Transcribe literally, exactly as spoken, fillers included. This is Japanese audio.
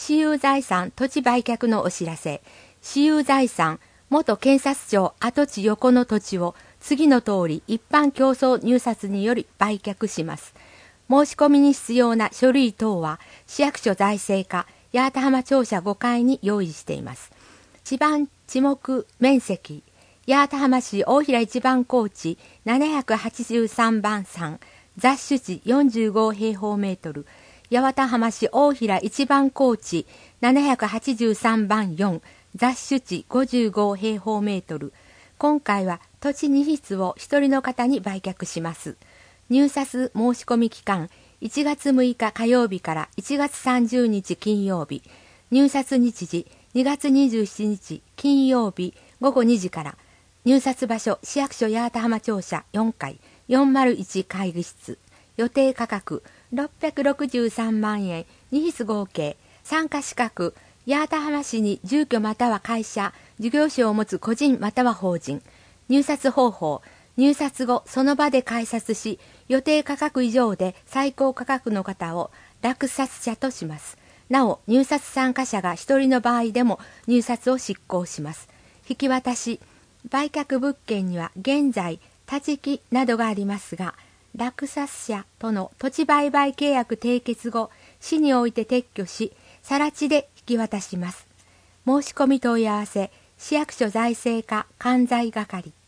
私有財産土地売却のお知らせ。私有財産元検察庁跡地横の土地を次の通り一般競争入札により売却します。申し込みに必要な書類等は市役所財政課八幡浜庁舎ごかいに用意しています。地盤地目面積八幡浜市大平一番高地ななひゃくはちじゅうさんばんさん、雑種地よんじゅうごへいほうメートル、八幡浜市大平一番高地ななひゃくはちじゅうさんばんよん、雑種地ごじゅうごへいほうメートル。今回は土地にひつを一人の方に売却します。入札申し込み期間いちがつむいか火曜日からいちがつさんじゅうにち金曜日。入札日時にがつにじゅうしちにち金曜日ごごにじから。入札場所市役所八幡浜庁舎よんかいよんまるいち会議室。予定価格ろっぴゃくろくじゅうさんまんえん、にひつ合計。参加資格八幡浜市に住居または会社、事業所を持つ個人または法人。入札方法入札後その場で改札し、予定価格以上で最高価格の方を落札者とします。なお入札参加者が一人の場合でも入札を執行します。引き渡し売却物件には現在立ち木などがありますが、落札者との土地売買契約締結後、市において撤去し、更地で引き渡します。申し込み問い合わせ、市役所財政課関西係。